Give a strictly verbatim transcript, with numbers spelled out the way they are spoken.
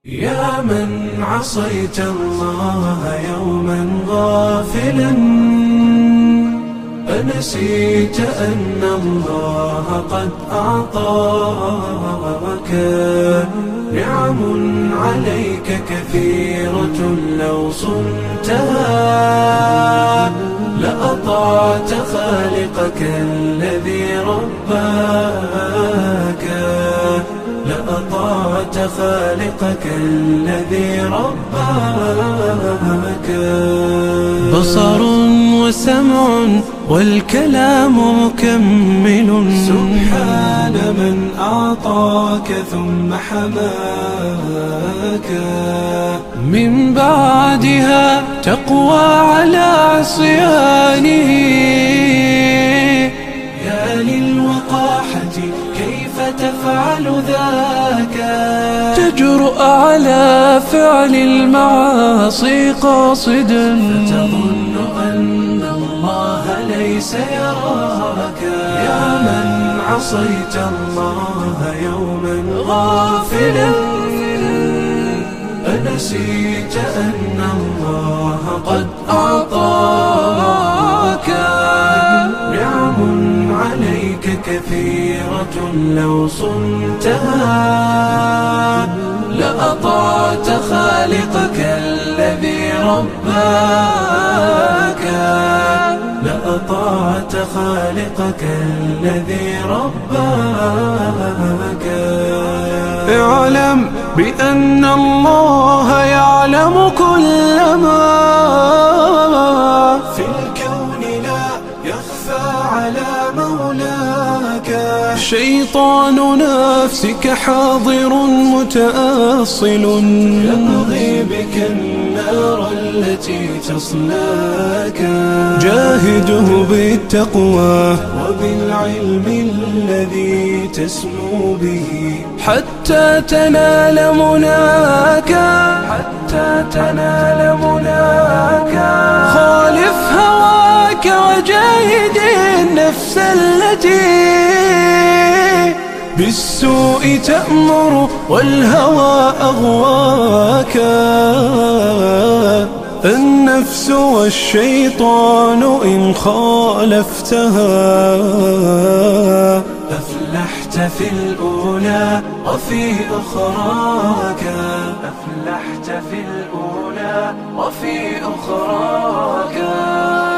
يا من عصيت الله يوما غافلا، أنسيت أن الله قد أعطاك نعم عليك كثيرة، لو صنتها لأطعت خالقك الذي رباك، لأطعت خالقك الذي رباك. بصر وسمع والكلام مكمل، سبحان من أعطاك ثم حماك. من بعدها تقوى على عصيانه، يا للوقاحة كيف تفعل ذاك؟ تجرؤ على فعل المعاصي قاصدا، فتظن أن الله ليس يراك. يا من عصيت الله يوما غافلا، أنسيت أن الله قد أعطاك نعم عليك كثيرة، لو صنتها لأطعت خالقك الذي رباك، لأطعت خالقك الذي رباك. اعلم بأن الله يعلم كل ما في الكون، لا يخفى على مولاك. شيطان نفسك حاضر متأصل، يبغي بك النار التي تصلاك. جاهده بالتقوى وبالعلم الذي تسمو به، حتى تنال مناك، حتى تنال مناك. خالف هواك وجاهد النفس التي بالسوء تأمر والهوى أغواك. النفس والشيطان إن خالفتها أفلحت في الأولى وفي أخراك، أفلحت في الأولى وفي أخراك.